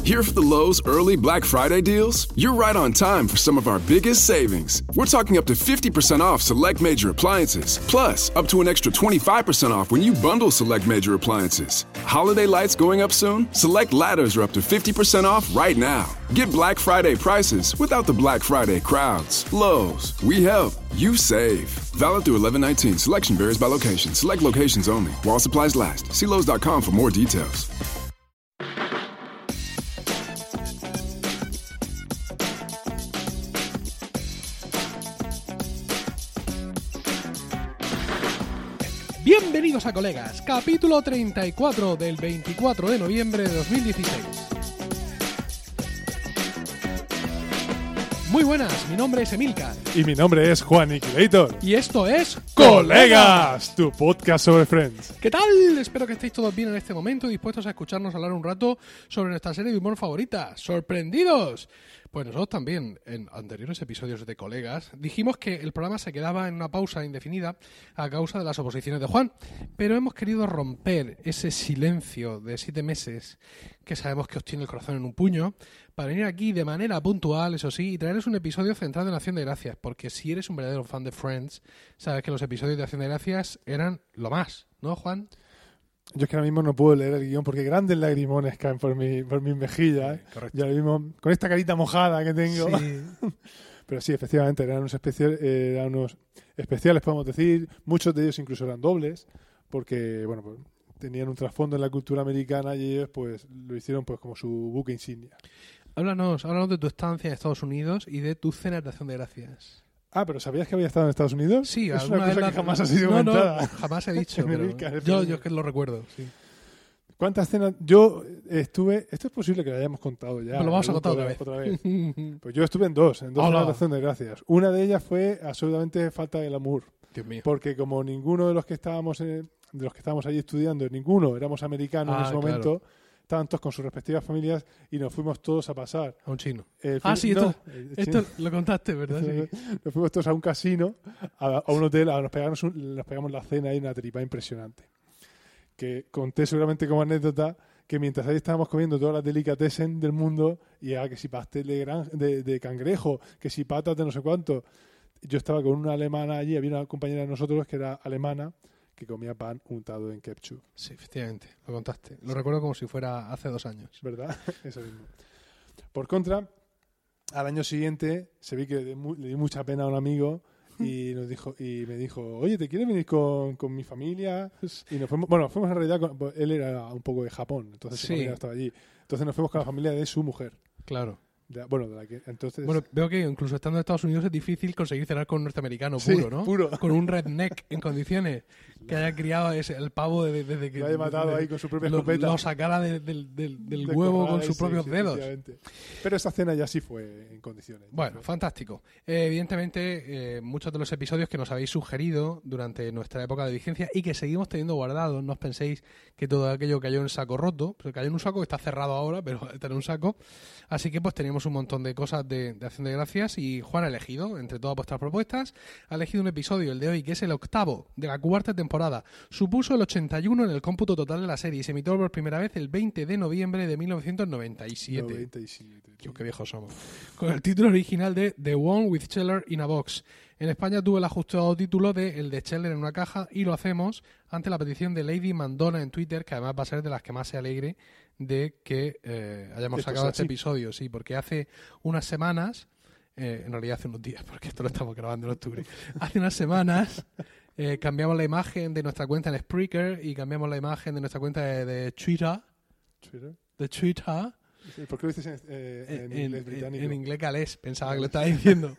Here for the Lowe's early Black Friday deals? You're right on time for some of our biggest savings. We're talking up to 50% off select major appliances, plus up to an extra 25% off when you bundle select major appliances. Holiday lights going up soon? Select ladders are up to 50% off right now. Get Black Friday prices without the Black Friday crowds. Lowe's, we help, you save. Valid through 11/19. Selection varies by location. Select locations only. While supplies last. See Lowe's.com for more details. Bienvenidos a Colegas, capítulo 34 del 24 de noviembre de 2016. Muy buenas, mi nombre es Emilcar. Y mi nombre es Juan Niquilator. Y esto es ¡Colegas! Tu podcast sobre Friends. ¿Qué tal? Espero que estéis todos bien en este momento y dispuestos a escucharnos hablar un rato sobre nuestra serie de humor favorita. ¡Sorprendidos! Pues nosotros también, en anteriores episodios de Colegas, dijimos que el programa se quedaba en una pausa indefinida a causa de las oposiciones de Juan, pero hemos querido romper ese silencio de 7 meses que sabemos que os tiene el corazón en un puño, para venir aquí de manera puntual, eso sí, y traeros un episodio centrado en Acción de Gracias, porque si eres un verdadero fan de Friends, sabes que los episodios de Acción de Gracias eran lo más, ¿no, Juan? Yo es que ahora mismo no puedo leer el guión porque grandes lagrimones caen por mis mejillas. Sí, correcto. Ya lo mismo, con esta carita mojada que tengo. Sí. Pero sí, efectivamente, eran unos especiales, podemos decir. Muchos de ellos incluso eran dobles, porque bueno, pues, tenían un trasfondo en la cultura americana y ellos pues lo hicieron pues como su buque insignia. Háblanos de tu estancia en Estados Unidos y de tu cena de Acción de Gracias. Ah, ¿pero sabías que había estado en Estados Unidos? Sí, es una cosa que jamás ha sido no, comentada. No, jamás he dicho. Pero yo es que lo recuerdo, sí. ¿Cuántas cenas? Yo estuve... Esto es posible que lo hayamos contado ya. Pero lo vamos a contar otra vez. Pues yo estuve en dos cenas de Acción de Gracias. Una de ellas fue absolutamente falta de glamour. Dios mío. Porque como ninguno de los que estábamos allí estudiando, ninguno éramos americanos en ese momento, claro. estaban todos con sus respectivas familias y nos fuimos todos a pasar. A un chino. Sí, esto lo contaste, ¿verdad? Sí. Nos fuimos todos a un casino, a un hotel, nos pegamos la cena y una tripa impresionante. Que conté seguramente como anécdota que mientras ahí estábamos comiendo todas las delicatessen del mundo, y que si pastel de cangrejo, que si patas de no sé cuánto, yo estaba con una alemana allí, había una compañera de nosotros que era alemana, que comía pan untado en ketchup. Sí, efectivamente, lo contaste. Lo recuerdo como si fuera hace 2 años. ¿Verdad? Eso mismo. Por contra, al año siguiente se vi que le di mucha pena a un amigo y me dijo, oye, ¿te quieres venir con mi familia? Y nos fuimos en realidad, él era un poco de Japón, entonces su familia estaba allí. Entonces nos fuimos con la familia de su mujer. Claro. Entonces... veo que incluso estando en Estados Unidos es difícil conseguir cenar con un norteamericano puro, sí, ¿no? Puro. Con un redneck en condiciones, que haya criado el pavo desde que... Lo haya matado ahí con su propia escopeta. Lo sacara del huevo con sus propios dedos. Pero esa cena ya sí fue en condiciones. Bueno, fantástico. Evidentemente, muchos de los episodios que nos habéis sugerido durante nuestra época de vigencia y que seguimos teniendo guardados, no os penséis que todo aquello cayó en saco roto, pero cayó en un saco que está cerrado ahora, pero está en un saco. Así que pues teníamos un montón de cosas de Acción de Gracias y Juan ha elegido, entre todas vuestras propuestas, ha elegido un episodio, el de hoy, que es el 8º de la 4ª temporada. Supuso el 81 en el cómputo total de la serie y se emitió por primera vez el 20 de noviembre de 1997. Tío, qué viejos somos. Con el título original de The One with Scheller in a Box. En España tuvo el ajustado título de El de Scheller en una caja y lo hacemos ante la petición de Lady Mandona en Twitter, que además va a ser de las que más se alegre de que hayamos sacado este episodio, sí, porque hace unas semanas, en realidad hace unos días, porque esto lo estamos grabando en octubre, hace unas semanas cambiamos la imagen de nuestra cuenta en Spreaker y cambiamos la imagen de nuestra cuenta de Twitter. De Twitter. ¿Por qué lo dices en inglés británico? En inglés galés, pensaba que lo estaba diciendo.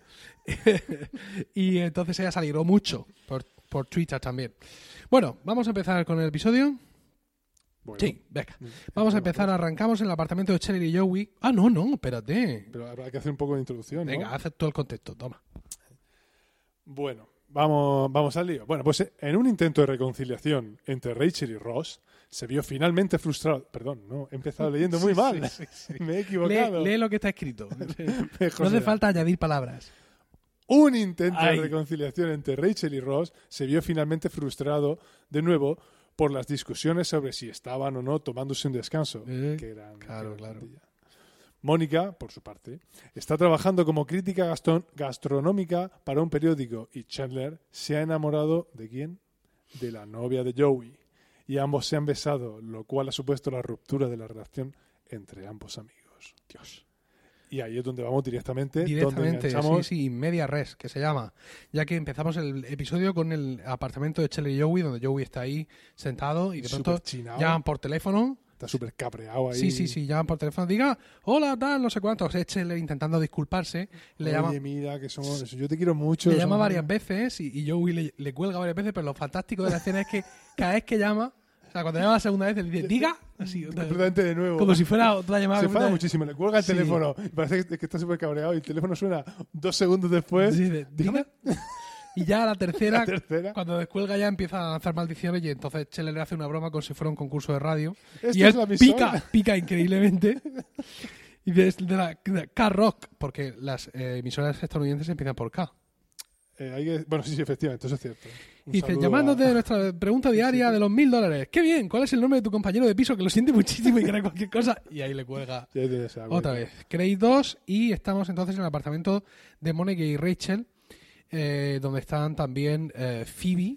Y entonces ella se alegró mucho por Twitter también. Bueno, vamos a empezar con el episodio. Bueno, sí, venga. Vamos a empezar, arrancamos en el apartamento de Scheller y Joey. Ah, no, espérate. Pero habrá que hacer un poco de introducción, ¿no? Venga, haz todo el contexto, toma. Bueno, vamos al lío. Bueno, pues en un intento de reconciliación entre Rachel y Ross, se vio finalmente frustrado. Perdón, no, he empezado leyendo muy mal. Sí. Me he equivocado. Lee lo que está escrito. No hace falta añadir palabras. Un intento de reconciliación entre Rachel y Ross se vio finalmente frustrado de nuevo por las discusiones sobre si estaban o no tomándose un descanso. Que eran, claro. Mónica, por su parte, está trabajando como crítica gastronómica para un periódico y Chandler se ha enamorado ¿de quién? De la novia de Joey. Y ambos se han besado, lo cual ha supuesto la ruptura de la relación entre ambos amigos. Dios. Y ahí es donde vamos directamente donde enganchamos. Sí, media res, que se llama. Ya que empezamos el episodio con el apartamento de Chandler y Joey, donde Joey está ahí sentado y de pronto llaman por teléfono. Está súper cabreado ahí. Sí, llaman por teléfono. Diga, hola, tal, no sé cuántos. Chandler intentando disculparse. Oye, mira, que somos, yo te quiero mucho. Le llama varias veces y Joey le cuelga varias veces, pero lo fantástico de la escena es que cada vez que llama, o sea, cuando llama la segunda vez, le dice, diga, así, completamente de nuevo. Como si fuera otra llamada. Se enfada muchísimo, le cuelga el teléfono. Parece que está súper cabreado y el teléfono suena 2 segundos después. Sí, dígame. Y ya la tercera, cuando descuelga ya empieza a lanzar maldiciones y entonces Chandler le hace una broma como si fuera un concurso de radio. Y él pica increíblemente. Y de la K-Rock, porque las emisoras estadounidenses empiezan por K. Bueno, sí, efectivamente, eso es cierto. Dice, llamándote de nuestra pregunta diaria de los $1,000. ¡Qué bien! ¿Cuál es el nombre de tu compañero de piso que lo siente muchísimo y quiere cualquier cosa? Y ahí le cuelga otra vez. Creéis 2 y estamos entonces en el apartamento de Mónica y Rachel, donde están también Phoebe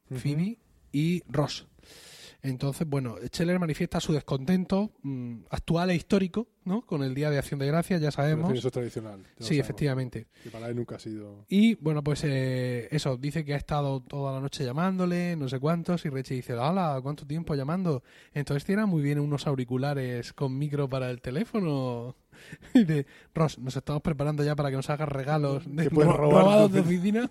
y Ross. Entonces, bueno, Chandler manifiesta su descontento actual e histórico, ¿no? Con el Día de Acción de Gracias, ya sabemos. Eso es tradicional. Sí, efectivamente. Que para él nunca ha sido... Y, bueno, pues eso, dice que ha estado toda la noche llamándole, no sé cuántos, y Rachel dice, hola, ¿cuánto tiempo llamando? Entonces tiene muy bien unos auriculares con micro para el teléfono. Y dice, Ross, nos estamos preparando ya para que nos hagas regalos robados de oficina.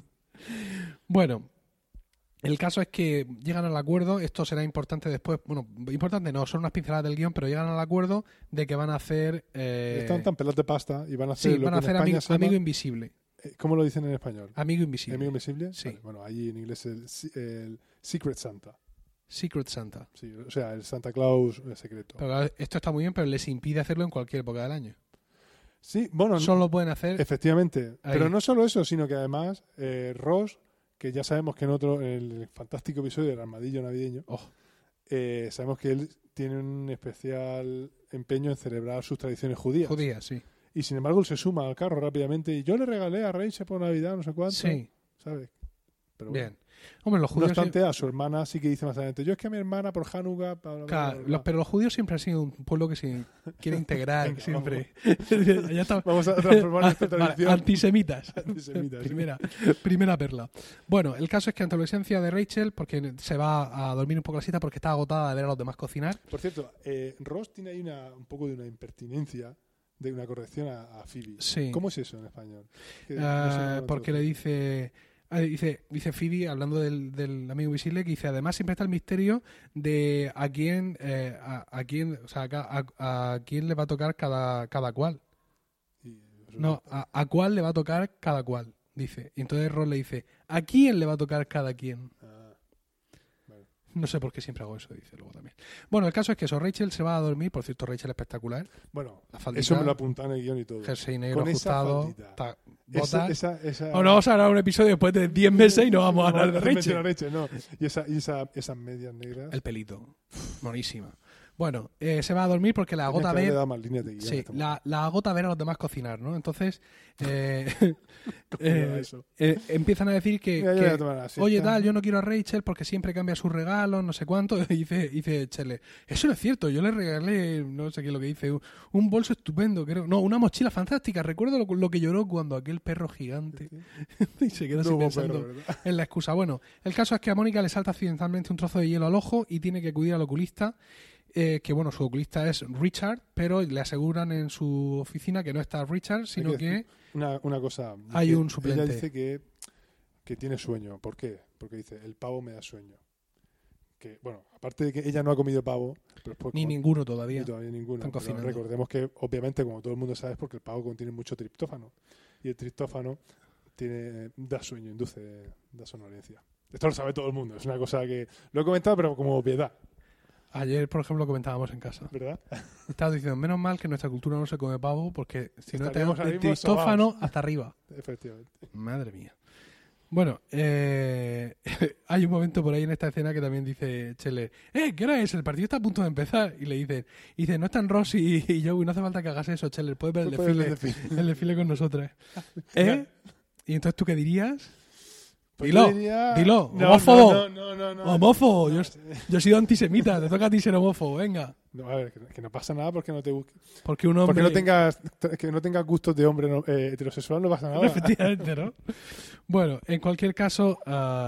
Bueno, el caso es que llegan al acuerdo, esto será importante después, bueno, importante no, son unas pinceladas del guión, pero llegan al acuerdo de que van a hacer... Están tan pelados de pasta y van a hacer sí, van a hacer amigo invisible. ¿Cómo lo dicen en español? Amigo invisible. ¿Amigo invisible? Sí. Vale, bueno, allí en inglés es el Secret Santa. Secret Santa. Sí, o sea, el Santa Claus secreto. Pero esto está muy bien, pero les impide hacerlo en cualquier época del año. Sí, bueno... Solo lo pueden hacer... Efectivamente. Ahí. Pero no solo eso, sino que además Ross... que ya sabemos que en el fantástico episodio del armadillo navideño, sabemos que él tiene un especial empeño en celebrar sus tradiciones judías. Judías, sí. Y sin embargo él se suma al carro rápidamente y yo le regalé a Rachel por Navidad no sé cuánto. Sí. ¿Sabes? Pero bien. Bueno. Hombre, los judíos... No obstante, a su hermana sí que dice más adelante, yo es que a mi hermana por Hanukkah... Claro, pero los judíos siempre han sido un pueblo que se quiere integrar. Venga, siempre. Ya está. Vamos a transformar esta tradición. Antisemitas. Antisemitas. Primera perla. Bueno, el caso es que ante la ausencia de Rachel, porque se va a dormir un poco la siesta porque está agotada de ver a los demás cocinar. Por cierto, Ross tiene ahí un poco de una impertinencia, de una corrección a Phoebe. Sí. ¿Cómo es eso en español? Porque le dice... Dice Phoebe, hablando del amigo invisible, que dice, además siempre está el misterio de a quién le va a tocar cada cual. No, a cuál le va a tocar cada cual, dice. Y entonces Ross le dice, ¿a quién le va a tocar cada quien? No sé por qué siempre hago eso, dice luego también. Bueno, el caso es que eso, Rachel se va a dormir, por cierto, Rachel espectacular. Bueno, faldita, eso me lo apuntan en el guión y todo. Jersey negro ajustado, botas. Esa... O no vamos a grabar un episodio después de 10 meses y no vamos a hablar de Rachel. No. Y esas medias negras. El pelito. Monísima. Bueno, se va a dormir porque la agota ver... Sí, la agota ver a los demás cocinar, ¿no? Entonces, empiezan a decir que oye, tal, yo no quiero a Rachel porque siempre cambia sus regalos, no sé cuánto. Y dice Chele, eso no es cierto, yo le regalé, no sé qué es lo que dice, un bolso estupendo, creo. No, una mochila fantástica. Recuerdo lo que lloró cuando aquel perro gigante... y se queda así pensando en la excusa. Bueno, el caso es que a Mónica le salta accidentalmente un trozo de hielo al ojo y tiene que acudir al oculista. Que bueno, su oculista es Richard, pero le aseguran en su oficina que no está Richard, sino que una cosa, hay un suplente. Ella dice que tiene sueño. ¿Por qué? Porque dice, el pavo me da sueño. Que bueno, aparte de que ella no ha comido pavo, pero ninguno todavía. Ninguno. Recordemos que obviamente, como todo el mundo sabe, es porque el pavo contiene mucho triptófano y el triptófano da sueño, da somnolencia. Esto lo sabe todo el mundo. Es una cosa que lo he comentado, pero como obviedad. Ayer, por ejemplo, comentábamos en casa. ¿Verdad? Estaba diciendo, menos mal que en nuestra cultura no se come pavo porque si no tenemos el triptófano hasta arriba. Efectivamente. Madre mía. Bueno, hay un momento por ahí en esta escena que también dice Chandler, ¿qué hora es? El partido está a punto de empezar. Y le dicen, no están Ross y Joey, no hace falta que hagas eso, Chandler, puedes ver el desfile con nosotras. ¿Y entonces tú qué dirías? Pues Dilo, no, homófobo. No. Homófobo, yo he sido antisemita, te toca a ti ser homófobo, venga. No, a ver, que no pasa nada porque no te busques. Porque un hombre... que no tengas gustos de hombre heterosexual, no pasa nada. Efectivamente, ¿no? Bueno, en cualquier caso,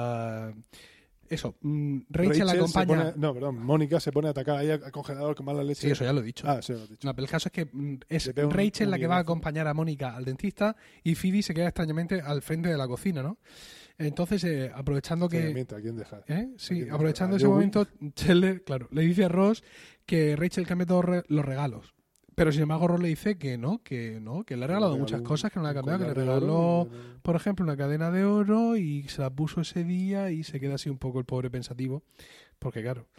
Rachel acompaña... Mónica se pone a atacar ahí al congelador con mala leche. Sí, eso ya lo he dicho. Sí, lo he dicho. No, pero el caso es que es Rachel la que va a acompañar a Mónica al dentista y Phoebe se queda extrañamente al frente de la cocina, ¿no? Entonces, aprovechando que... ¿A quién dejar? Sí, aprovechando ese momento, Chandler, claro, le dice a Ross que Rachel cambie todos los regalos. Pero sin embargo Ross le dice que le ha regalado muchas cosas, que no le ha cambiado, que le regaló, por ejemplo, una cadena de oro y se la puso ese día y se queda así un poco el pobre pensativo. Porque claro,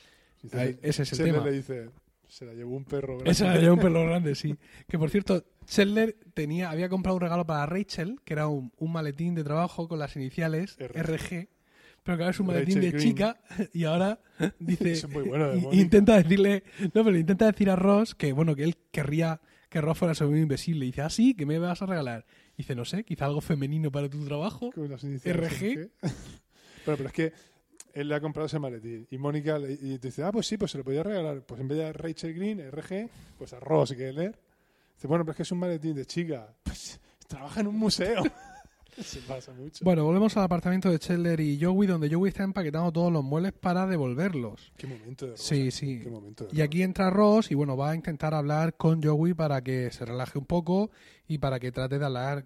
ese es el tema. Le dice... Se la llevó un perro grande. Esa la llevó un perro grande, sí. Que por cierto, Chandler había comprado un regalo para Rachel, que era un maletín de trabajo con las iniciales RG, pero claro, es un maletín de chica y ahora dice... Eso es muy bueno de intenta decir a Ross que él querría que Ross fuera su amigo invisible. Y dice, sí, ¿qué me vas a regalar? Y dice, no sé, quizá algo femenino para tu trabajo. RG. Pero es que él le ha comprado ese maletín y Mónica y dice, pues sí, pues se lo podía regalar. Pues en vez de Rachel Green, RG, pues a Ross Geller. Dice, bueno, pero es que es un maletín de chica. Pues trabaja en un museo. Se pasa mucho. Bueno, volvemos al apartamento de Chandler y Joey, donde Joey está empaquetando todos los muebles para devolverlos. Qué momento de Ross. Sí. Qué momento de Ross. Y aquí entra Ross y va a intentar hablar con Joey para que se relaje un poco y para que trate de hablar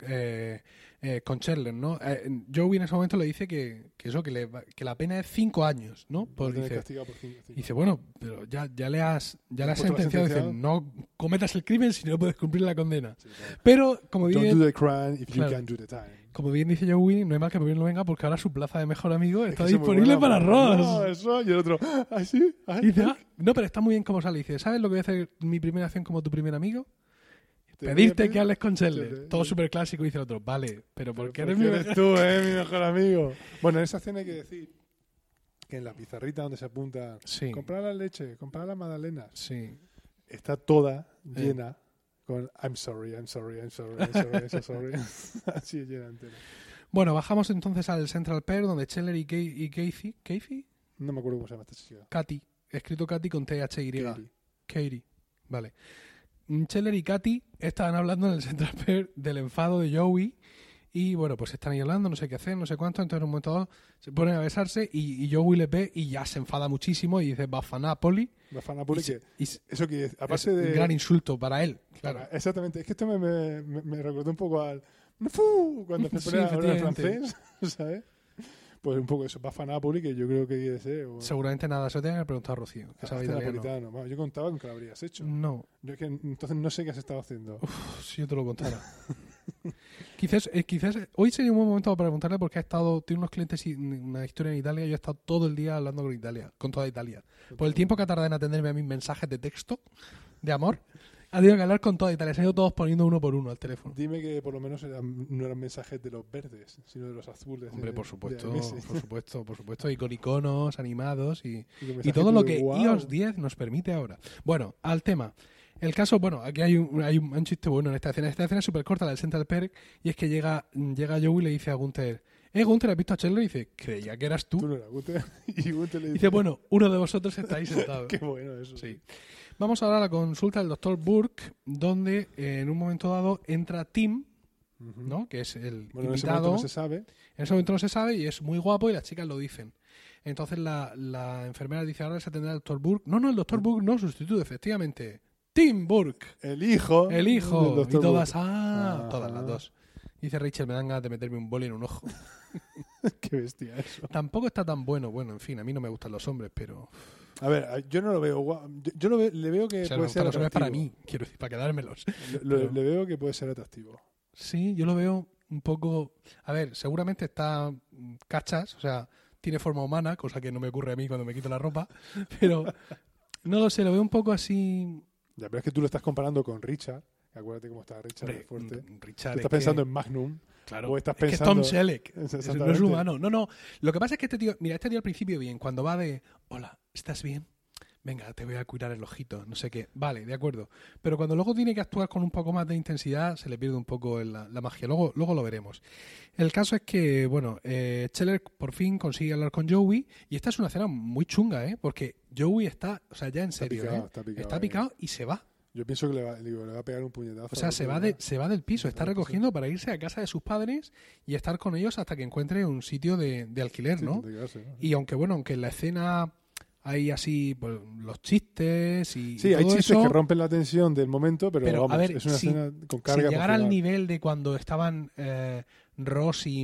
con Chandler, ¿no? Joey en ese momento le dice que la pena es 5 años, ¿no? Pues dice, bueno, pero ya le has sentenciado. Dice, no cometas el crimen si no puedes cumplir la condena. Sí, pero, como bien... Don't do the crime if you can't do the time. Como bien dice Joey, no hay mal que por bien no venga porque ahora su plaza de mejor amigo está disponible para Ross. No, eso, y el otro, ¿sí? Dice, no, pero está muy bien como sale. Dice, ¿sabes lo que voy a hacer mi primera acción como tu primer amigo? Pedirte que hables con Chandler. Todo súper clásico, dice el otro. Vale, pero ¿por qué eres mi mejor tú, mi mejor amigo? Bueno, en esa escena hay que decir que en la pizarrita donde se apunta comprar la leche, comprar las magdalenas, está toda llena con I'm sorry. Así es llena entera. Bueno, bajamos entonces al Central Perk donde Chandler y Kathy. No me acuerdo cómo se llama esta chica. Katy, escrito Katy con THY. Katie, vale. Chandler y Katy estaban hablando en el Central Perk del enfado de Joey y bueno, pues están ahí hablando, no sé qué hacer, no sé cuánto, entonces en un momento dado se ponen a besarse y Joey le ve y ya se enfada muchísimo y dice Bafanapoli. Bafanapoli, eso que aparte de... un gran insulto para él, claro. Exactamente, es que esto me recordó un poco al cuando se pone a hablar francés, ¿sabes? Pues un poco eso, Bafanapoli, que yo creo que quiere ser. Seguramente nada, eso tenía que preguntar a Rocío, que sabe italiano. Bueno, yo contaba con que lo habrías hecho. No. Yo es que entonces no sé qué has estado haciendo. Si yo te lo contara. Quizás hoy sería un buen momento para preguntarle porque tiene unos clientes y una historia en Italia y yo he estado todo el día hablando con toda Italia. Por el tiempo que ha tardado en atenderme a mis mensajes de texto, de amor, ha tenido que hablar con toda Italia. Se han ido todos poniendo uno por uno al teléfono. Dime que por lo menos no eran mensajes de los verdes, sino de los azules. Hombre, por supuesto. Y con iconos animados y todo lo que iOS 10 nos permite ahora. Bueno, al tema. El caso, aquí hay un chiste bueno en esta escena. Esta escena es súper corta, la del Central Perk, y es que llega Joey y le dice a Gunther, Gunther, ¿has visto a Chandler? Y dice, creía que eras tú. Tú no eras Gunther. Y Gunther le dice, bueno, uno de vosotros está ahí sentado. Qué bueno eso. Sí. Vamos ahora a la consulta del Dr. Burke, donde en un momento dado entra Tim, ¿no? Que es el invitado. En ese momento no se sabe. En ese momento no se sabe y es muy guapo y las chicas lo dicen. Entonces la enfermera dice, ahora se atenderá al Dr. Burke. No, el Dr. Burke no sustituye, efectivamente. Tim Burke. El hijo. Y todas, todas las dos. Dice Rachel, me dan ganas de meterme un boli en un ojo. Qué bestia eso. Tampoco está tan bueno. Bueno, en fin, a mí no me gustan los hombres, pero... A ver, yo no lo veo. Le veo que puede ser atractivo. Para mí, quiero decir, para quedármelos. Le veo que puede ser atractivo. Sí, yo lo veo un poco... A ver, seguramente está cachas, o sea, tiene forma humana, cosa que no me ocurre a mí cuando me quito la ropa, pero no lo sé, lo veo un poco así... Ya, pero es que tú lo estás comparando con Richard, Acuérdate cómo está Richard de fuerte. Richard, Tú estás pensando en Magnum. Claro, O estás es que es pensando... Tom Selleck, no es Exactamente. humano. No, lo que pasa es que este tío al principio bien, cuando va de, hola, ¿estás bien? Venga, te voy a curar el ojito, no sé qué. Vale, de acuerdo. Pero cuando luego tiene que actuar con un poco más de intensidad, se le pierde un poco la magia. Luego lo veremos. El caso es que, bueno, Scheller por fin consigue hablar con Joey y esta es una escena muy chunga, ¿eh? Porque Joey está, o sea, ya en serio, está picado y se va. Yo pienso que le va a pegar un puñetazo. O sea, se va del piso, está recogiendo para irse a casa de sus padres y estar con ellos hasta que encuentre un sitio de alquiler, Sí, ¿no? donde quedarse, ¿no? Y aunque en la escena hay así pues, los chistes y Sí, y hay todo chistes eso, que rompen la tensión del momento, pero vamos, a ver, es una escena con carga sin llegar al emocional. nivel de cuando estaban Ross y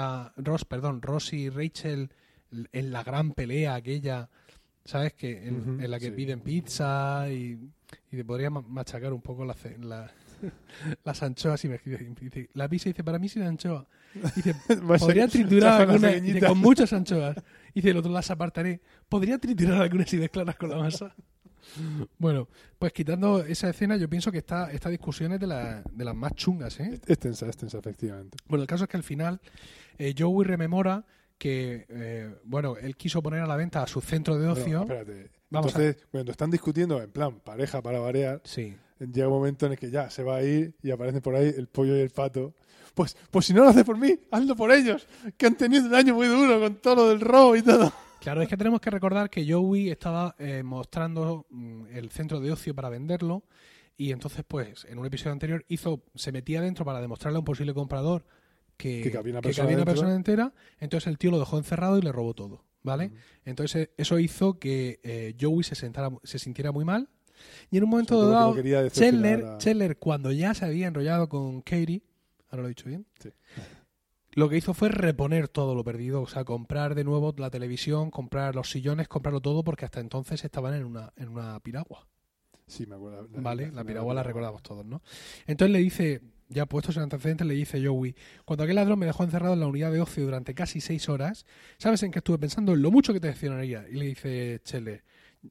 Rachel en la gran pelea aquella, ¿sabes? Que en la que sí. piden pizza y te podría machacar un poco las anchoas y me dice, la pizza dice, para mí sin anchoa. Dice, podría triturar algunas dice, con muchas anchoas. Dice, el otro las apartaré. Podría triturar algunas y mezclarlas con la masa. Bueno, pues quitando esa escena, yo pienso que esta discusión es de las más chungas, ¿eh? Es tensa, efectivamente. Bueno, el caso es que al final Joey rememora que, él quiso poner a la venta su centro de ocio. Bueno, espérate. Entonces, cuando están discutiendo en plan pareja para variar, Sí. llega un momento en el que ya se va a ir y aparecen por ahí el pollo y el pato. Pues si no lo haces por mí, hazlo por ellos, que han tenido un año muy duro con todo lo del robo y todo. Claro, es que tenemos que recordar que Joey estaba mostrando el centro de ocio para venderlo y entonces, pues, en un episodio anterior se metía dentro para demostrarle a un posible comprador que cabía una persona entera, entonces el tío lo dejó encerrado y le robó todo, ¿vale? Entonces eso hizo que Joey se sintiera muy mal y en un momento dado Chandler, cuando ya se había enrollado con Katie, ¿ahora lo he dicho bien? Sí. Lo que hizo fue reponer todo lo perdido, o sea, comprar de nuevo la televisión, comprar los sillones, comprarlo todo, porque hasta entonces estaban en una piragua. Sí, me acuerdo. Vale, la piragua la recordamos todos, ¿no? Entonces le dice, ya puestos en antecedentes, le dice Joey, cuando aquel ladrón me dejó encerrado en la unidad de ocio durante casi 6 horas, ¿sabes en qué estuve pensando? En lo mucho que te decepcionaría. Y le dice Scheller,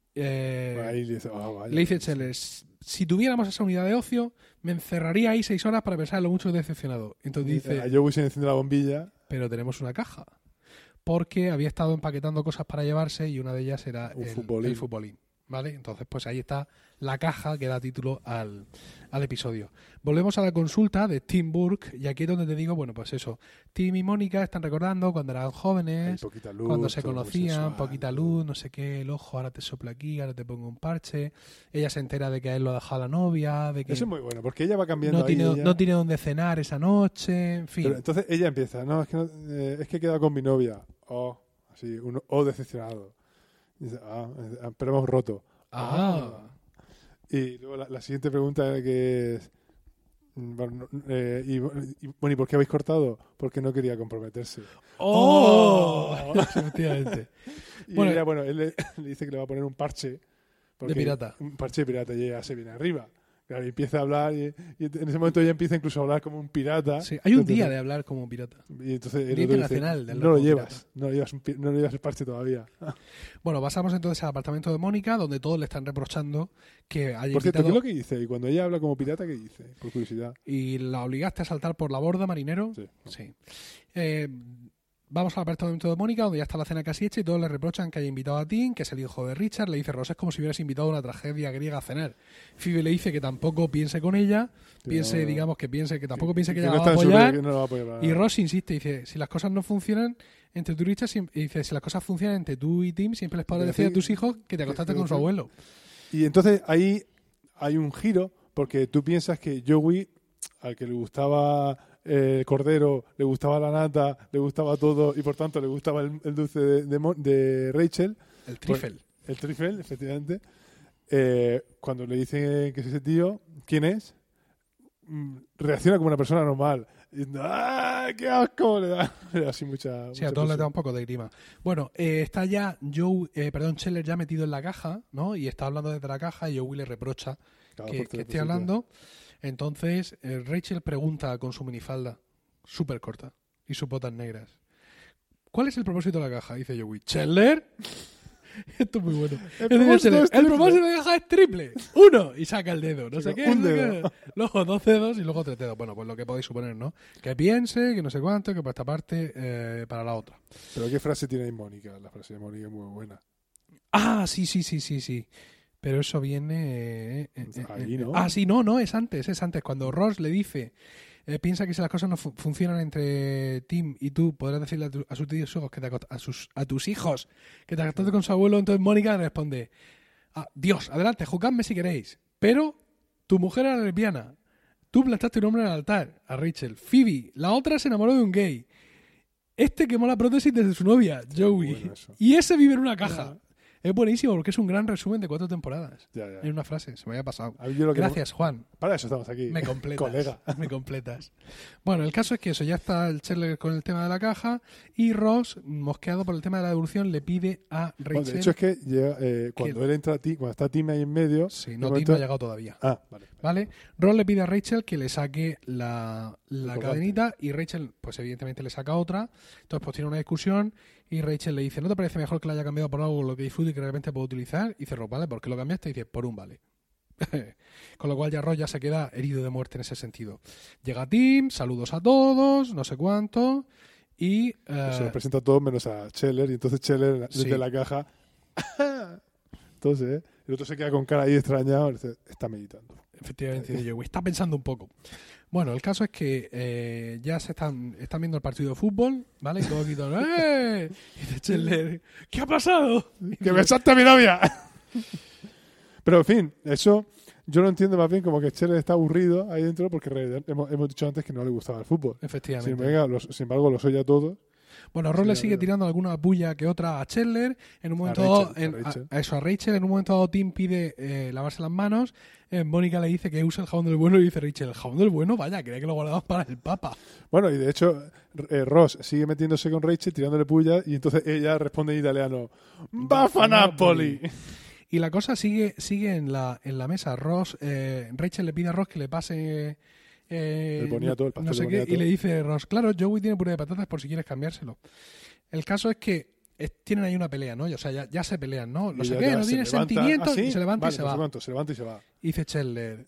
le dice Scheller, si tuviéramos esa unidad de ocio, me encerraría ahí 6 horas para pensar en lo mucho que he decepcionado. Entonces dice, a Joey se le enciende la bombilla. Pero tenemos una caja. Porque había estado empaquetando cosas para llevarse y una de ellas era el futbolín. ¿Vale? Entonces, pues ahí está la caja que da título al episodio. Volvemos a la consulta de Tim Burke y aquí es donde te digo, bueno, pues eso. Tim y Mónica están recordando cuando eran jóvenes, luz, cuando se conocían, poquita luz, no sé qué, el ojo, ahora te sopla aquí, ahora te pongo un parche. Ella se entera de que a él lo ha dejado la novia, de que eso es muy bueno, porque ella va cambiando no tiene dónde cenar esa noche, en fin. Pero entonces ella empieza, es que he quedado con mi novia. Así, decepcionado. Y dice, pero hemos roto. Y luego la siguiente pregunta que es, ¿y por qué habéis cortado? Porque no quería comprometerse. Efectivamente. Y él le dice que le va a poner un parche. De pirata. Un parche de pirata y ella se viene arriba. Claro, y empieza a hablar y en ese momento ella empieza incluso a hablar como un pirata. Sí, hay un día de hablar como un pirata. Y entonces el día otro internacional dice, no lo llevas el parche todavía. Bueno, pasamos entonces al apartamento de Mónica, donde todos le están reprochando que haya Por cierto, invitado... ¿qué es lo que dice? Y cuando ella habla como pirata, ¿qué dice? Por curiosidad. ¿Y la obligaste a saltar por la borda, marinero? Sí. Vamos al apartamento de Mónica, donde ya está la cena casi hecha y todos le reprochan que haya invitado a Tim, que es el hijo de Richard. Le dice Ross, es como si hubieras invitado a una tragedia griega a cenar. Phoebe le dice que tampoco piense con ella, que tampoco piense que ella la va a apoyar. Y Ross insiste, dice, si las cosas no funcionan entre tú y Richard, dice, si las cosas funcionan entre tú y Tim, siempre les podrás decir a tus hijos que te acostaste con su abuelo. Y entonces ahí hay un giro, porque tú piensas que Joey, al que le gustaba el cordero, le gustaba la nata, le gustaba todo y por tanto le gustaba el dulce de Rachel. El trifle. El trifle, efectivamente. Cuando le dicen que es ese tío, ¿quién es? Reacciona como una persona normal. Diciendo, ¡qué asco! Le da así mucha Sí, a todos les da un poco de grima. Bueno, está ya Scheller ya metido en la caja, ¿no? Y está hablando desde la caja y Joey le reprocha que esté hablando. Entonces, Rachel pregunta con su minifalda, súper corta, y sus botas negras, ¿cuál es el propósito de la caja? Dice Joey, ¿Chandler? Esto es muy bueno. El propósito es El triple. propósito de caja es triple. 1 y saca el dedo. No sé qué. Un no sé dedo. qué. Luego 2 dedos y luego 3 dedos. Bueno, pues lo que podéis suponer, ¿no? Que piense, que no sé cuánto, que por esta parte para la otra. Pero ¿qué frase tiene ahí Mónica? La frase de Mónica es muy buena. Ah, sí. Pero eso viene... Ahí, ¿no? Ah, sí, no, es antes. Cuando Ross le dice... piensa que si las cosas no funcionan entre Tim y tú, podrás decirle a sus hijos que a tus hijos que te acostaste con su abuelo. Entonces Mónica le responde: Dios, adelante, juzgadme si queréis, pero tu mujer era lesbiana, tú plantaste un hombre en el altar, a Rachel. Phoebe, la otra, se enamoró de un gay. Este quemó la prótesis desde su novia, Joey, bueno eso. y ese vive en una caja. Es buenísimo porque es un gran resumen de 4 temporadas. Ya. En una frase, se me había pasado. A mí yo lo que Gracias, Juan. Para eso estamos aquí. Me completas. Colega. Me completas. Bueno, el caso es que eso, ya está el Chandler con el tema de la caja y Ross, mosqueado por el tema de la devolución, le pide a Rachel... Bueno, de hecho es que llega, cuando él entra a ti, cuando está Tim ahí en medio... Sí, de no, Tim momento- no ha llegado todavía. Ah, vale. ¿Vale? Ross le pide a Rachel que le saque la colgante. cadenita y Rachel, pues evidentemente le saca otra. Entonces pues tiene una discusión y Rachel le dice: ¿no te parece mejor que la haya cambiado por algo lo que disfrute y que realmente puedo utilizar? Y dice Ross: ¿vale? ¿Por qué lo cambiaste? Y dice: por un vale. Con lo cual ya Ross ya se queda herido de muerte en ese sentido. Llega Tim, saludos a todos, no sé cuánto, y... Se los presenta a todos menos a Scheller, y entonces Scheller desde Sí. la caja... Entonces, el otro se queda con cara ahí extrañado y dice, está meditando. Efectivamente, dice Joey, está pensando un poco. Bueno, el caso es que ya se están viendo el partido de fútbol, ¿vale? Y todos gritan: ¡eh! Y dice Chandler: ¿qué ha pasado? ¡Que besaste a mi novia! Pero, en fin, eso yo lo entiendo más bien como que Scheller está aburrido ahí dentro porque en realidad hemos dicho antes que no le gustaba el fútbol. Efectivamente. Sin embargo, los oye a todos. Bueno, Ross Sí, le sigue amigo. tirando alguna bulla que otra a Chandler. En un momento Rachel, dado, a Rachel. a Rachel. En un momento dado, Tim pide lavarse las manos. Mónica le dice que usa el jabón del bueno y dice Rachel: ¿el jabón del bueno? Vaya, creía que lo guardabas para el Papa. Bueno, y de hecho, Ross sigue metiéndose con Rachel, tirándole puya, y entonces ella responde en italiano: ¡Baffa Napoli! Y la cosa sigue en la mesa. Rachel le pide a Ross que le pase El boniato, el pastel no sé de qué, boniato. y le dice Ross: claro, Joey tiene puré de patatas por si quieres cambiárselo. El caso es que tienen ahí una pelea, ¿no? O sea, ya se pelean, ¿no? No Y sé ella qué, ya no se tiene levanta. sentimientos, ¿Ah, sí? y se levanta Vale, y se no sé va. cuánto, se levanta y se va. Y dice Chandler: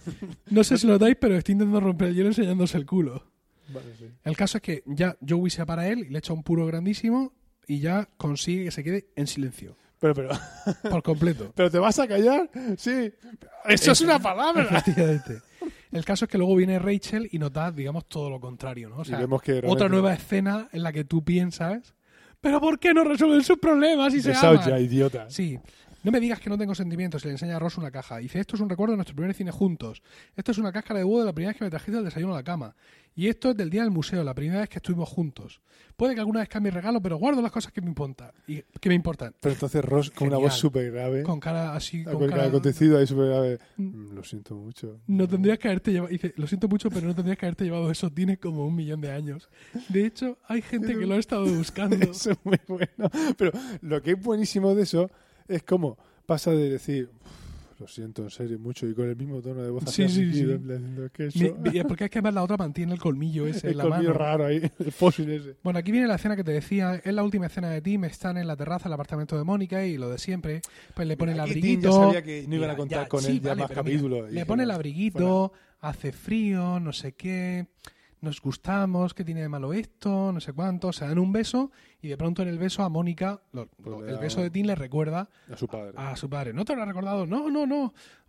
no sé si lo notáis, pero estoy intentando romper el hielo enseñándose el culo. Vale, sí. El caso es que ya Joey se para él y le echa un puro grandísimo y ya consigue que se quede en silencio. Pero, Por completo. ¿pero te vas a callar? Sí. Eso es una palabra. Efectivamente. El caso es que luego viene Rachel y nos da, digamos, todo lo contrario, ¿no? O sea, Y vemos que otra realmente- nueva escena en la que tú piensas: ¿pero por qué no resuelven sus problemas y se Besaos aman? ya, idiota. Sí. No me digas que no tengo sentimientos. Y le enseña a Ross una caja. Dice: esto es un recuerdo de nuestro primer cine juntos. Esto es una cáscara de huevo de la primera vez que me trajiste el desayuno a la cama. Y esto es del día del museo, la primera vez que estuvimos juntos. Puede que alguna vez cambie regalo, pero guardo las cosas que me importan. Pero entonces Ross con una Genial. voz súper grave, Con cara así, con el acontecido ahí súper grave. Lo siento mucho. No tendrías que haberte llevado... Dice: lo siento mucho, pero no tendrías que haberte llevado eso. Tienes como 1.000.000 de años. De hecho, hay gente que lo ha estado buscando. Eso es muy bueno. Pero lo que es buenísimo de eso es cómo pasa de decir: lo siento en serio mucho, y con el mismo tono de voz Sí, sí, sí. en plan diciendo que eso... Porque es que además la otra mantiene el colmillo ese el en la colmillo mano. raro ahí, el fósil ese. Bueno, aquí viene la escena que te decía. Es la última escena de Tim. Están en la terraza del apartamento de Mónica y lo de siempre. Pues le pone el Aquí abriguito. Tim ya sabía que no iban a contar con él ya vale, más pero mira, capítulos. le pone el abriguito, hace frío, no sé qué, nos gustamos, ¿qué tiene de malo esto? No sé cuánto. Se dan un beso y de pronto en el beso a Mónica, Pues le el da beso de Tim le recuerda a su padre. a su padre. ¿No te lo ha recordado? No.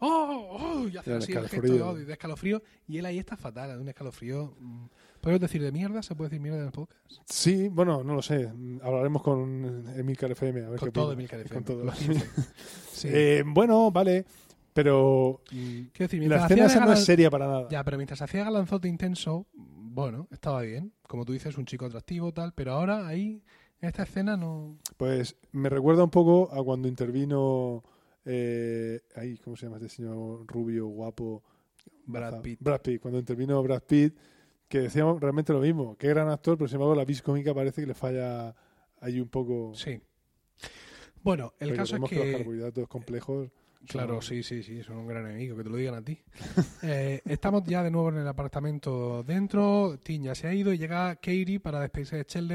Y hace Da así el gesto escalofrío. de odio y de escalofrío. Y él ahí está fatal, de un escalofrío. ¿Podemos decir de mierda? ¿Se puede decir mierda en el podcast? Sí, bueno, no lo sé. Hablaremos con Emilcar FM. A ver Con qué todo opina. Emilcar FM. Con todo. Lo siento. Sí. Bueno, vale. Pero Quiero decir, la mientras escena hacía esa no de es seria para nada. Ya, pero mientras hacía galanzote intenso, bueno, estaba bien. Como tú dices, un chico atractivo, tal. Pero ahora ahí, en esta escena, no... Pues me recuerda un poco a cuando intervino... ¿cómo se llama este señor rubio, guapo? Brad Pitt. Brad Pitt. Cuando intervino Brad Pitt, que decíamos realmente lo mismo. Qué gran actor, pero sin embargo la vis cómica parece que le falla ahí un poco. Sí. Bueno, el caso es Recordemos que... los carbohidratos complejos... Claro, sí, son un gran enemigo, que te lo digan a ti. Estamos ya de nuevo en el apartamento dentro, Tim ya se ha ido y llega Katie para despedirse de Chandler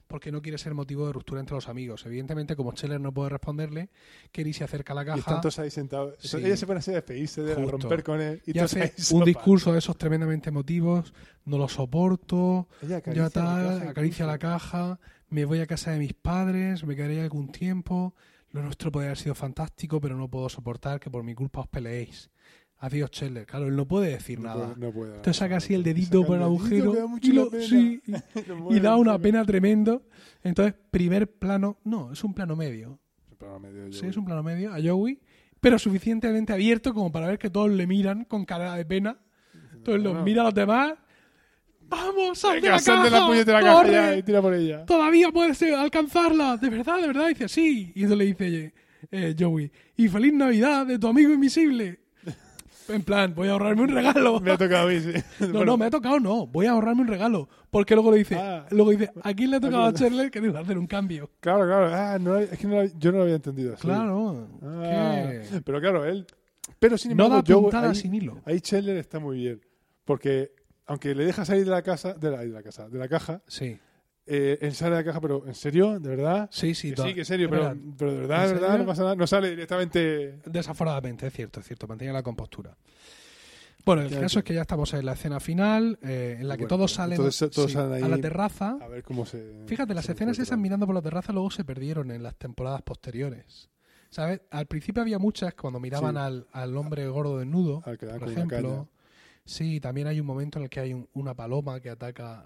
porque no quiere ser motivo de ruptura entre los amigos. Evidentemente, como Scheller no puede responderle, Kenny se acerca a la caja. Y están todos ahí sentados. Sí. Ella se pone así a despedirse, de Justo. romper con él. Y todos hace ahí un sopa. discurso de esos tremendamente emotivos. No lo soporto. Ella acaricia Ya tal, la caja acaricia la incluso. caja. Me voy a casa de mis padres. Me quedaré algún tiempo. Lo nuestro podría haber sido fantástico, pero no puedo soportar que por mi culpa os peleéis. Adiós, Scheller. Claro, él no puede decir nada. No puede. Entonces saca así el Saca dedito por el dedito, agujero que da mucho y, la pena. sí, Lo y mueve da un una poco. pena tremendo. Entonces, primer plano, no, es un plano medio. Pero medio Sí, es un plano medio a Joey, pero suficientemente abierto como para ver que todos le miran con cara de pena. Entonces los Bueno. mira a los demás. ¡Vamos, sal de Venga, la sal de la caja! puñetera caja ¡Corre! ya y tira por ella. ¡Todavía puedes alcanzarla! ¿De verdad, de verdad? Y dice, sí. Y entonces le dice Joey, y feliz Navidad de tu amigo invisible. En plan, voy a ahorrarme un regalo. Me ha tocado a mí, sí. No, me ha tocado, no. Voy a ahorrarme un regalo. Porque luego le dice, ¿a quién le ha tocado a aquí- Scheller que debe hacer un cambio? Claro. Es que yo no lo había entendido así. Claro. Ah, que pero claro, él... Pero sin no embargo, da Joey- puntada ahí- sin hilo. Ahí Scheller está muy bien. Porque aunque le deja salir de la casa, de la caja, Sí. él sale de la caja, pero ¿en serio? ¿De verdad? Sí, sí. Que sí, que en serio, Espera, pero de verdad, ¿en de verdad, serio? no pasa nada. No sale directamente... Desaforadamente, es cierto. Mantiene la compostura. Bueno, el Ya, caso ya. es que ya estamos en la escena final, en la que Bueno, todos salen, entonces todos salen ahí a la terraza. A ver cómo se... Fíjate, las se escenas esas encuentran. mirando por la terraza luego se perdieron en las temporadas posteriores. ¿Sabes? Al principio había muchas cuando miraban Sí. al hombre gordo desnudo, Al que le dan por con una caña. ejemplo. Sí, también hay un momento en el que hay una paloma que ataca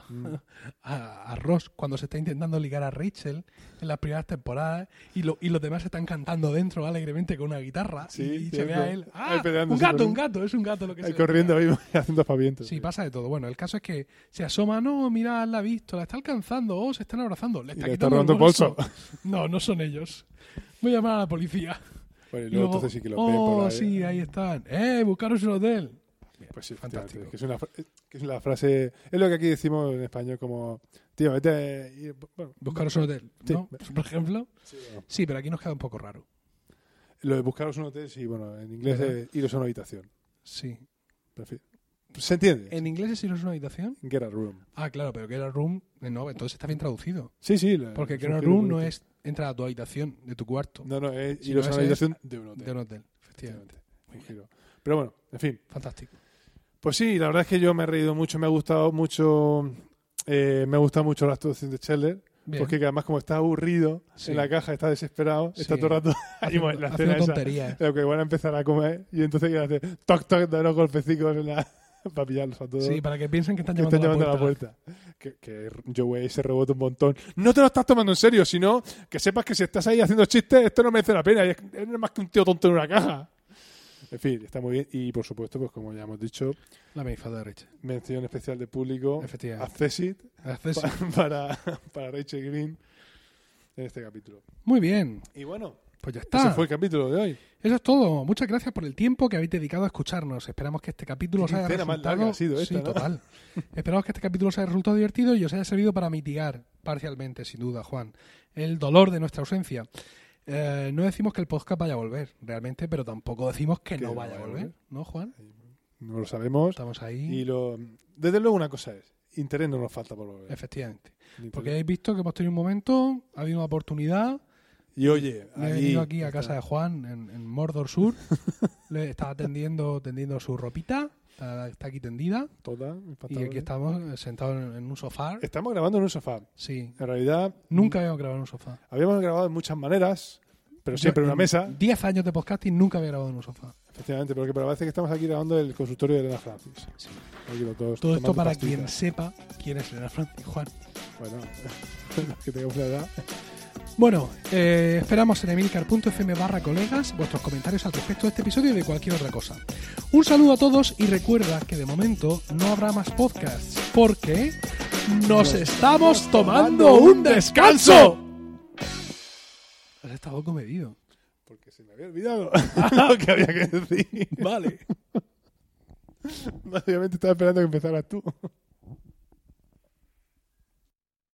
a Ross cuando se está intentando ligar a Rachel en las primeras temporadas y los demás están cantando dentro alegremente con una guitarra Sí, y se cierto. ve a él. Ahí ¡Ah! peleándose Un gato, es un gato lo que Ahí se corriendo ve. ahí haciendo aspavientos. Sí, pasa de todo. Bueno, el caso es que se asoma, no, mira, la ha visto, la está alcanzando, se están abrazando, le Y está le está quitando robando el bolso. No, no son ellos. Voy a llamar a la policía. Bueno, y Y luego luego, entonces sí que lo ven por ahí. sí, ahí están. Buscaros un hotel. Pues sí, Fantástico. efectivamente, que es la frase... Es lo que aquí decimos en español como... Tío, vete... Bueno, Buscaros un hotel, Sí. ¿no? Por ejemplo. sí, bueno. Sí, pero aquí nos queda un poco raro. Lo de buscaros un hotel, sí, bueno, en inglés ¿Verdad? es iros a una habitación. Sí. ¿Se entiende? ¿En inglés es iros a una habitación? Get a room. Ah, claro, pero Get a Room, no, entonces está bien traducido. Sí, sí. Porque Get a Room no es entrar a tu habitación, de tu cuarto, No, es sino iros a una ese habitación de un hotel. de un hotel. Efectivamente. Un giro. Pero bueno, en fin. Fantástico. Pues sí, la verdad es que yo me he reído mucho, me ha gustado mucho... me ha gustado mucho la actuación de Scheller. Bien. Porque además como está aburrido Sí. en la caja, está desesperado, Sí. está todo el rato ahí Haciendo- en la haciendo escena esa, tonterías. lo que van a empezar a comer y entonces que hace toc toc, da unos golpecicos en la, para pillarlos a todos. Sí, para que piensen que están que llamando, están llamando a la puerta. Que Joey se rebota un montón. No te lo estás tomando en serio, sino que sepas que si estás ahí haciendo chistes, esto no merece la pena. Y es más que un tío tonto en una caja. En fin, está muy bien. Y por supuesto, pues como ya hemos dicho, La minifalda de Rachel. mención especial de público a Efectivamente. Cecit Haces- para Rachel Green en este capítulo. Muy bien, Y bueno, pues ya está. ese fue el capítulo de hoy. Eso es todo. Muchas gracias por el tiempo que habéis dedicado a escucharnos. Esperamos que este capítulo os Qué haya quincena más resultado... larga ha sido esta, sí, ¿no? total. Esperamos que este capítulo os haya resultado divertido y os haya servido para mitigar parcialmente, sin duda, Juan, el dolor de nuestra ausencia. No decimos que el podcast vaya a volver, realmente, pero tampoco decimos que no vaya a volver, ¿no, Juan? No lo sabemos. Estamos ahí, Y desde luego una cosa es, interés no nos falta por volver. efectivamente. Interés. Porque habéis visto que hemos tenido un momento, ha habido una oportunidad. Y oye, Me he venido aquí a casa de Juan, en Mordor Sur. Le estaba tendiendo su ropita, está aquí tendida. toda, Y aquí estamos sentados en un sofá. Estamos grabando en un sofá. Sí. En realidad, Nunca habíamos grabado en un sofá. habíamos grabado de muchas maneras, pero siempre en una mesa. 10 años de podcasting nunca había grabado en un sofá. Efectivamente, porque parece que estamos aquí grabando el consultorio de Elena Francis. Sí. Aquí los dos Todo esto tomando para pastitas. quien sepa quién es Elena Francis, Juan. Bueno, los que tengamos una edad. Bueno, esperamos en emilcar.fm/colegas vuestros comentarios al respecto de este episodio y de cualquier otra cosa. Un saludo a todos y recuerda que de momento no habrá más podcasts porque nos estamos tomando un descanso. Has estado comedido. Porque se me había olvidado lo que había que decir. Vale. Básicamente estaba esperando que empezaras tú.